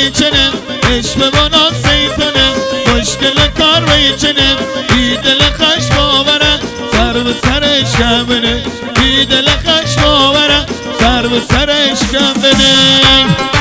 چنه عشق بنا سیتنه مشکل کار و چنه بی دل خشم آوره سر به سرش کم بی دل خشم آوره سر به سرش کم بده